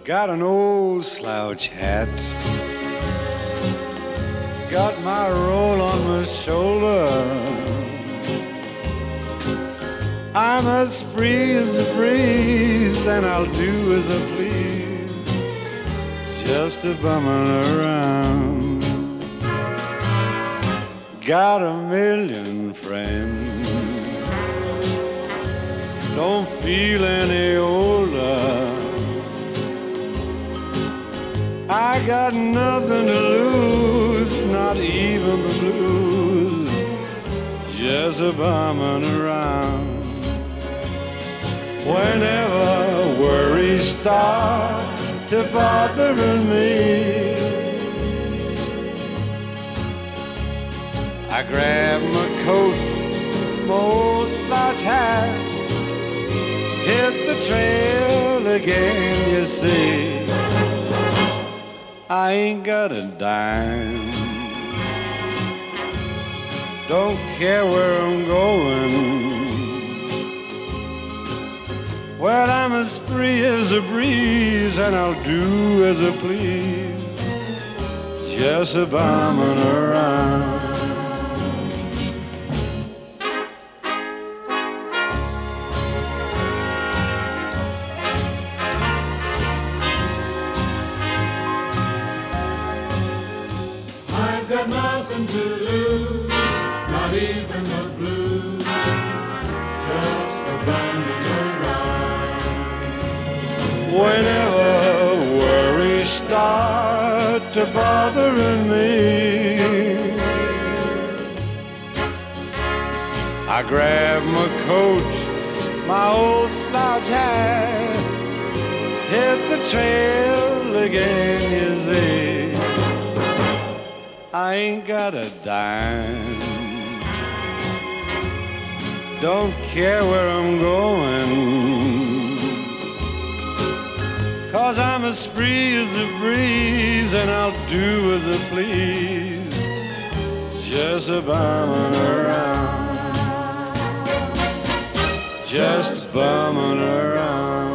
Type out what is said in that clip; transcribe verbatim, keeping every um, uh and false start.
Got an old slouch hat, got my roll on my shoulder. I'm as free as a breeze, and I'll do as I please, just a bumming around. Got a million friends, don't feel any older. I got nothing to lose, not even the blues, just a bumming around. Whenever worries start to bothering me, I grab my coat, my old slouch hat, hit the trail again, you see. I ain't got a dime, don't care where I'm going. Well, I'm as free as a breeze, and I'll do as I please, just a bumming around. I've got nothing to lose, not even the blues, just a bumming around. Whenever worries start to bothering me, I grab my coat, my old slouch hat, hit the trail again, you see. I ain't got a dime, don't care where I'm going, 'cause I'm as free as a breeze, and I'll do as I please, just a bumming around, just bumming around.